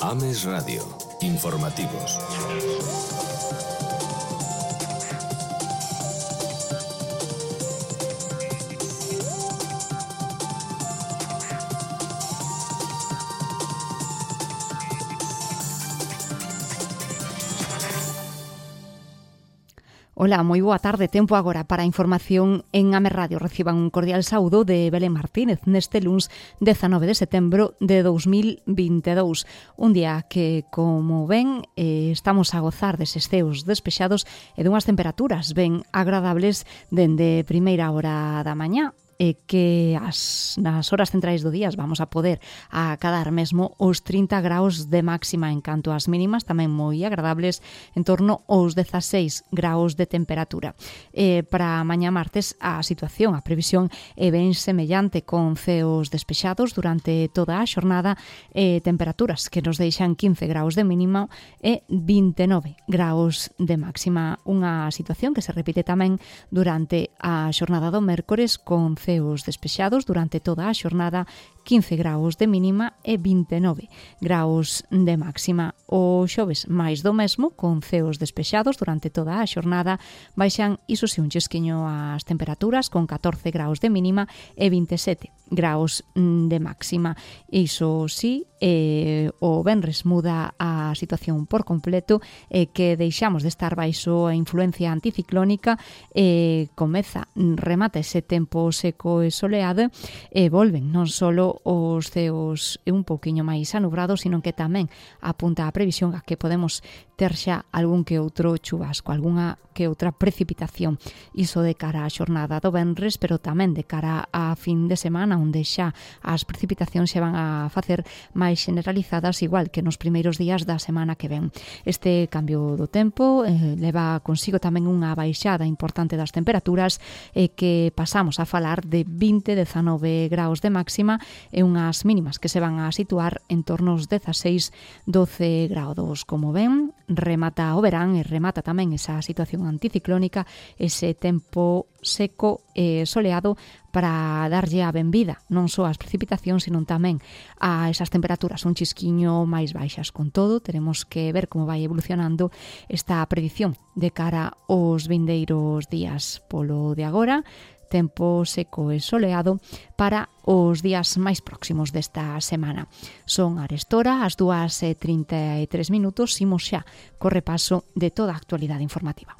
Ames Radio. Informativos. Ola, moi boa tarde. Tempo agora para a información en Ames Radio. Reciban un cordial saúdo de Belén Martínez neste luns 19 de setembro de 2022. Un día que, como ven, estamos a gozar deses ceos despexados e dunhas temperaturas ben agradables dende primeira hora da mañá. Que nas horas centrais do día vamos a poder acadar mesmo os 30 graus de máxima en canto ás mínimas, tamén moi agradables, en torno aos 16 graus de temperatura. Para mañá martes a situación, a previsión é ben semellante, con ceos despexados durante toda a xornada, temperaturas que nos deixan 15 graus de mínima e 29 graus de máxima. Unha situación que se repite tamén durante a xornada do mércores, con ceos despexados durante toda a xornada, 15 graus de mínima e 29 graus de máxima. O xoves máis do mesmo, con ceos despexados durante toda a xornada, baixan iso si un chesquiño as temperaturas, con 14 graus de mínima e 27 graus de máxima. Iso si, o venres muda a situación por completo, que deixamos de estar baixo a influencia anticiclónica, remata ese tempo seco e soleado, e volven non só os ceos un pouquiño máis anubrados, sino que tamén apunta a previsión a que podemos ter xa algún que outro chubasco, algunha que outra precipitación. Iso de cara á xornada do venres, pero tamén de cara á fin de semana, onde xa as precipitacións se van a facer máis generalizadas, igual que nos primeiros días da semana que ven. Este cambio do tempo leva consigo tamén unha baixada importante das temperaturas, que pasamos a falar de 20-19 graus de máxima e unhas mínimas que se van a situar en torno aos 16-12 graus. Como ven, remata o verán e remata tamén esa situación anticiclónica, ese tempo seco e soleado, para darlle a benvida non só ás precipitacións, sino tamén a esas temperaturas un chisquiño máis baixas. Con todo, teremos que ver como vai evolucionando esta predición de cara aos vindeiros días. Polo de agora, tempo seco e soleado para os días máis próximos desta semana. Son arestora as 2:33 minutos. Imos xa co repaso de toda a actualidade informativa.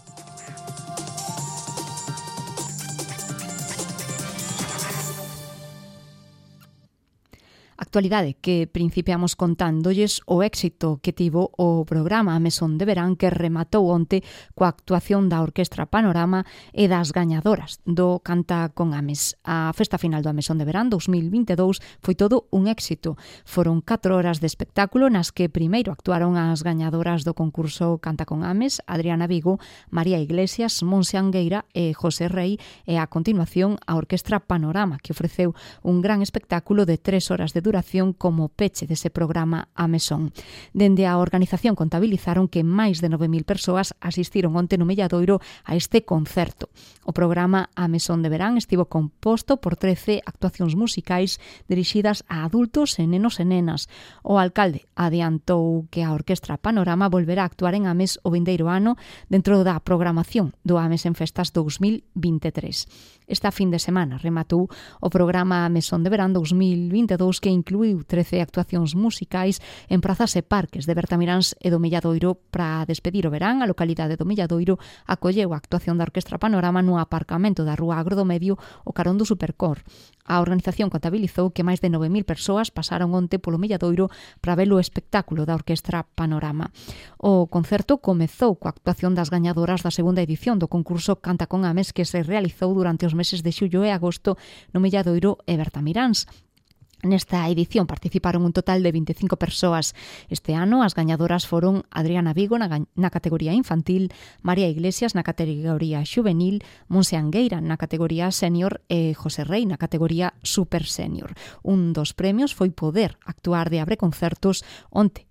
Actualidade que principiamos contándolles o éxito que tivo o programa A Mesón de Verán, que rematou onte coa actuación da Orquestra Panorama e das gañadoras do Canta con Ames. A festa final do A Mesón de Verán 2022 foi todo un éxito. Foron 4 horas de espectáculo nas que primeiro actuaron as gañadoras do concurso Canta con Ames, Adriana Vigo, María Iglesias, Monse Angueira e José Rei, e a continuación a Orquestra Panorama, que ofreceu un gran espectáculo de 3 horas de duración como peche dese programa A Mesón. Dende a organización contabilizaron que máis de 9.000 persoas asistiron onte no Melladoiro a este concerto. O programa A Mesón de Verán estivo composto por 13 actuacións musicais dirixidas a adultos e nenos e nenas. O alcalde adiantou que a Orquestra Panorama volverá a actuar en Ames o vindeiro ano dentro da programación do Ames en Festas 2023. Esta fin de semana rematou o programa A Mesón de Verán 2022, que incluiu 13 actuacións musicais en prazas e parques de Bertamiráns e do Melladoiro. Para despedir o verán, a localidade do Melladoiro acolleu a actuación da Orquestra Panorama no aparcamento da Rúa Agro do Medio, o carón do Supercor. A organización contabilizou que máis de 9.000 persoas pasaron onte polo Melladoiro para ver o espectáculo da Orquestra Panorama. O concerto comezou coa actuación das gañadoras da segunda edición do concurso Canta con Ames, que se realizou durante os meses de xullo e agosto no Melladoiro e Bertamiráns. Nesta edición participaron un total de 25 persoas. Este ano as gañadoras foron Adriana Vigo na categoría infantil, María Iglesias na categoría xuvenil, Monse Angueira na categoría senior e José Rei na categoría super senior. Un dos premios foi poder actuar de abreconcertos onte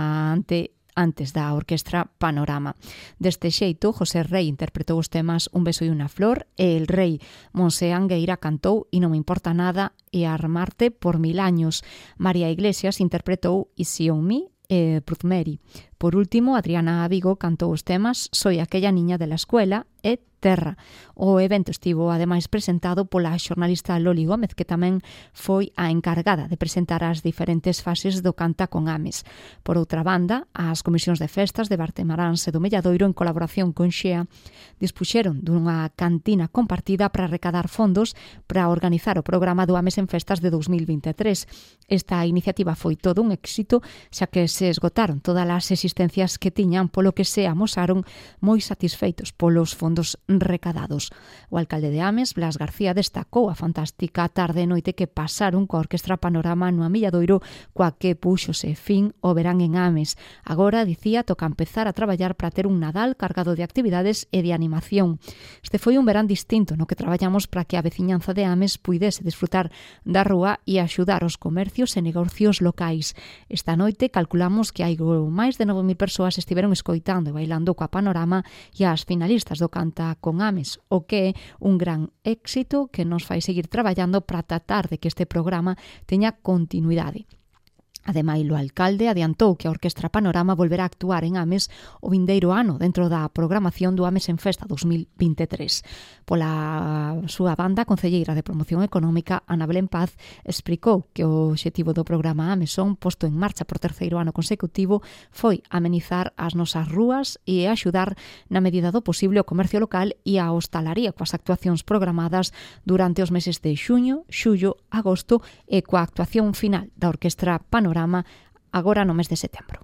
antes da Orquestra Panorama. Deste xeito, José Rei interpretou os temas Un beso e unha flor, e el rei Monse Angueira cantou E non me importa nada e Armarte por 1000 años. María Iglesias interpretou Easy on me e Pruzmeri. Por último, Adriana Vigo cantou os temas Soy aquella niña de la escuela e Terra. O evento estivo ademais presentado pola xornalista Loli Gómez, que tamén foi a encargada de presentar as diferentes fases do Canta con Ames. Por outra banda, as comisións de festas de Bartemaráns e do Melladoiro, en colaboración con Xea, dispuxeron dunha cantina compartida para recadar fondos para organizar o programa do Ames en Festas de 2023. Esta iniciativa foi todo un éxito, xa que se esgotaron todas as existencias que tiñan, polo que se amosaron moi satisfeitos polos fondos recadados. O alcalde de Ames, Blas García, destacou a fantástica tarde e noite que pasaron coa Orquestra Panorama no Amilladoiro, coa que puxose fin o verán en Ames. Agora, dicía, toca empezar a traballar para ter un Nadal cargado de actividades e de animación. Este foi un verán distinto no que traballamos para que a veciñanza de Ames puidese disfrutar da rúa e axudar os comercios e negocios locais. Esta noite calculamos que hai máis de 9.000 persoas estiveron escoitando e bailando coa Panorama e as finalistas do Canta con Ames, o que é un gran éxito que nos fai seguir traballando para tratar de que este programa teña continuidade. Ademais, o alcalde adiantou que a Orquestra Panorama volverá a actuar en Ames o vindeiro ano dentro da programación do Ames en Festa 2023. Pola súa banda, a concelleira de Promoción Económica, Ana Belén Paz, explicou que o obxectivo do programa Ameson, posto en marcha por terceiro ano consecutivo, foi amenizar as nosas rúas e axudar na medida do posible o comercio local e a hostalaría coas actuacións programadas durante os meses de xuño, xullo, agosto e coa actuación final da Orquestra Panorama agora no mes de setembro.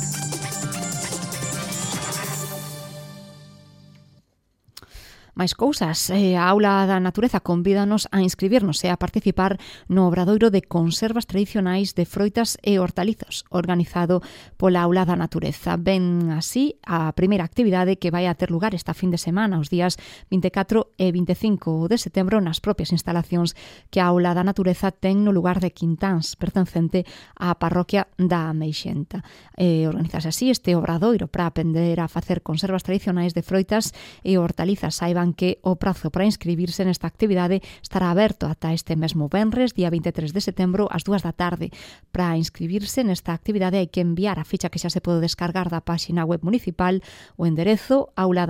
Máis cousas, a Aula da Natureza convídanos a inscribirnos e a participar no obradoiro de conservas tradicionais de froitas e hortalizas organizado pola Aula da Natureza. Ben así a primeira actividade que vai a ter lugar esta fin de semana, os días 24 e 25 de setembro, nas propias instalacións que a Aula da Natureza ten no lugar de Quintáns, pertencente á parroquia da Meixenta. Organizase así este obradoiro para aprender a facer conservas tradicionais de froitas e hortalizas. Saiban que o prazo para inscribirse nesta actividade estará aberto ata este mesmo venres, día 23 de setembro, ás 2 da tarde. Para inscribirse nesta actividade hai que enviar a ficha que xa se pode descargar da páxina web municipal o enderezo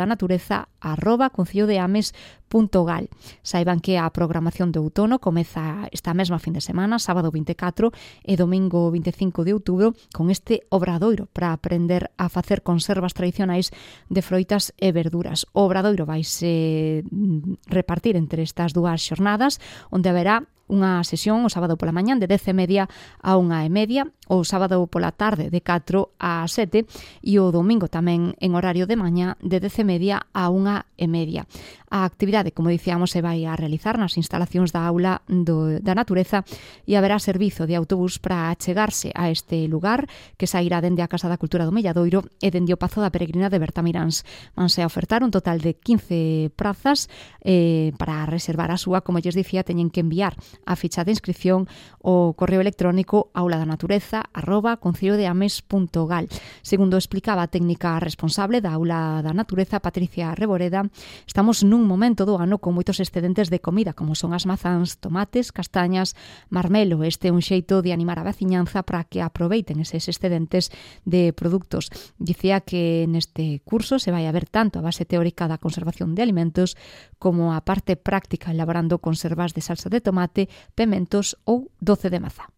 auladannatureza@concellodeames.gal. Saiban que a programación de outono comeza esta mesma fin de semana, sábado 24 e domingo 25 de outubro, con este obradoiro para aprender a facer conservas tradicionais de froitas e verduras. O obradoiro vaise repartir entre estas dúas xornadas, onde haberá unha sesión o sábado pola mañán de 10:30 a 1:30, o sábado pola tarde de 4 a 7 e o domingo tamén en horario de mañá de 10:30 a 1:30. A actividade, como dicíamos, se vai a realizar nas instalacións da Aula da Natureza e haberá servizo de autobús para achegarse a este lugar que sairá dende a Casa da Cultura do Melladoiro e dende o Pazo da Peregrina de Bertamiráns. Vanse a ofertar un total de 15 prazas para reservar a súa, como lles dicía, teñen que enviar a ficha de inscripción o correo electrónico auladannatureza@concellodeames.gal. Segundo explicaba a técnica responsable da Aula da Natureza, Patricia Reboreda, estamos nun momento do ano con moitos excedentes de comida, como son as mazáns, tomates, castañas, marmelo. Este é un xeito de animar a veciñanza para que aproveiten eses excedentes de produtos. Dicía que neste curso se vai a ver tanto a base teórica da conservación de alimentos como a parte práctica elaborando conservas de salsa de tomate, pementos ou doce de mazá.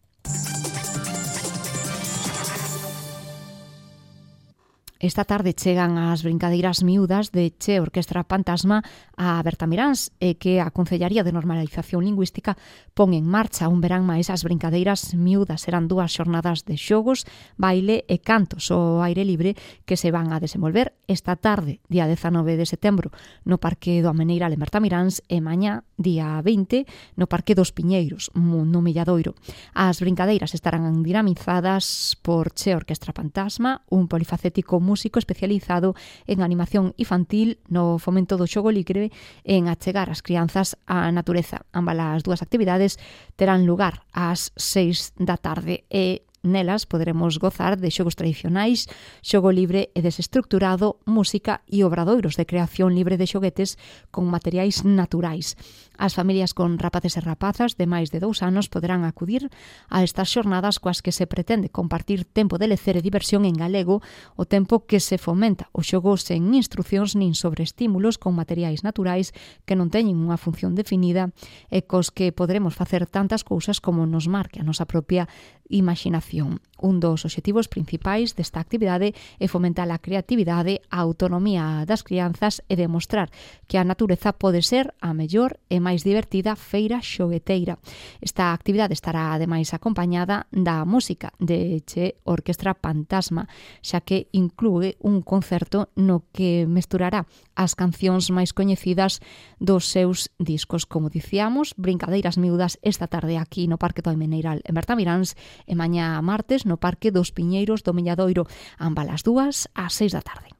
Esta tarde chegan as brincadeiras miúdas de Che Orquestra Pantasma a Bertamiráns e que a Concellaría de Normalización Lingüística pon en marcha un verán máis as brincadeiras miúdas. Serán 2 xornadas de xogos, baile e cantos ao aire libre que se van a desenvolver esta tarde, día 19 de setembro, no Parque do Ameneiral en Bertamiráns e mañá, día 20, no Parque dos Piñeiros, no Melladoiro. As brincadeiras estarán dinamizadas por Che Orquestra Pantasma, un polifacético músico especializado en animación infantil, no fomento do xogo libre e en achegar as crianzas á natureza. Ambas as dúas actividades terán lugar ás 6 da tarde e Nelas poderemos gozar de xogos tradicionais, xogo libre e desestructurado, música e obradoiros de creación libre de xoguetes con materiais naturais. As familias con rapaces e rapazas de máis de 2 anos poderán acudir a estas xornadas coas que se pretende compartir tempo de lecer e diversión en galego, o tempo que se fomenta o xogo sen instruccións nin sobreestímulos con materiais naturais que non teñen unha función definida e cos que poderemos facer tantas cousas como nos marque a nosa propia imaginación. Un dos obxectivos principais desta actividade é fomentar a creatividade, a autonomía das crianzas e demostrar que a natureza pode ser a mellor e máis divertida feira xogueteira. Esta actividade estará ademais acompañada da música de Che Orquestra Pantasma, xa que inclúe un concerto no que mesturará as cancións máis coñecidas dos seus discos. Como dicíamos, brincadeiras miúdas esta tarde aquí no Parque do Almeneiral en Bertamiráns e mañá martes no Parque dos Piñeiros do Milladoiro, ambas as 2 ás 6 da tarde.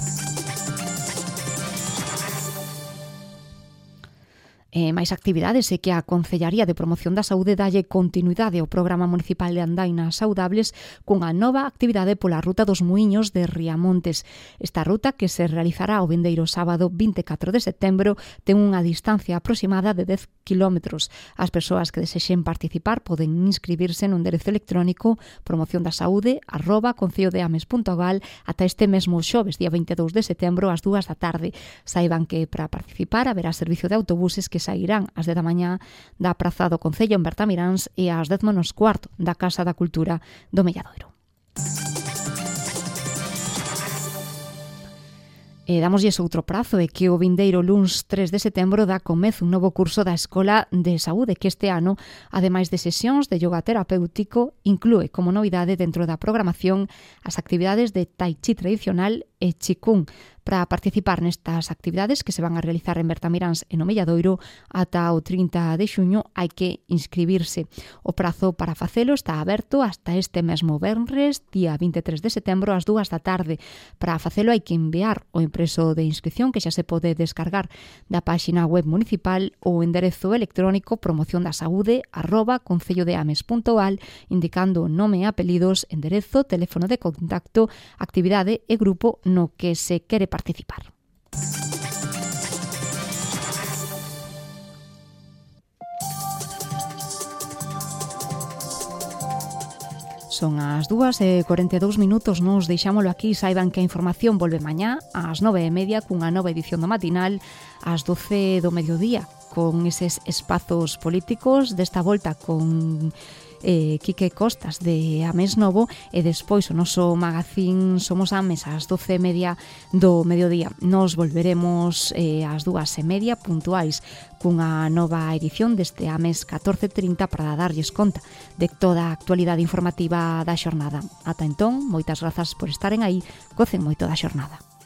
Máis actividades é que a Concellaría de Promoción da Saúde dalle continuidade ao Programa Municipal de Andainas Saudables cunha nova actividade pola Ruta dos Muiños de Riamontes. Esta ruta, que se realizará o vindeiro sábado 24 de setembro, ten unha distancia aproximada de 10 kilómetros. As persoas que desexen participar poden inscribirse no enderezo electrónico promociondasaúde@concellodeames.gal ata este mesmo xoves, día 22 de setembro, ás 2 da tarde. Saiban que para participar haberá servicio de autobuses que sairán ás 10 da mañá da Praza do Concello en Bertamiráns e ás 10:15 da Casa da Cultura do Milladoiro. Damoslle outro prazo, é que o vindeiro luns 3 de setembro dá comezo un novo curso da Escola de Saúde que este ano, ademais de sesións de yoga terapéutico, inclúe como novidade dentro da programación as actividades de Tai Chi tradicional e Qigong. Para participar nestas actividades que se van a realizar en Bertamiráns e no Milladoiro ata o 30 de xuño hai que inscribirse. O prazo para facelo está aberto hasta este mesmo venres, día 23 de setembro, ás 2 da tarde. Para facelo hai que enviar o impreso de inscripción que xa se pode descargar da páxina web municipal ou enderezo electrónico promociondasaúde@concellodeames.gal indicando nome e apelidos, enderezo, teléfono de contacto, actividade e grupo no que se quere participar. Son as 2:42, nos deixámolo aquí. Saiban que a información volve mañá ás 9:30 cunha nova edición do matinal, ás 12 do mediodía, con eses espazos políticos, desta volta con Quique Costas de Ames Novo, e despois o noso magazín Somos Ames ás 12:30 do mediodía. Nos volveremos ás 2:30 puntuais cunha nova edición deste Ames 14:30 para darlles conta de toda a actualidade informativa da xornada. Ata entón, moitas grazas por estaren aí, gocen moito da xornada.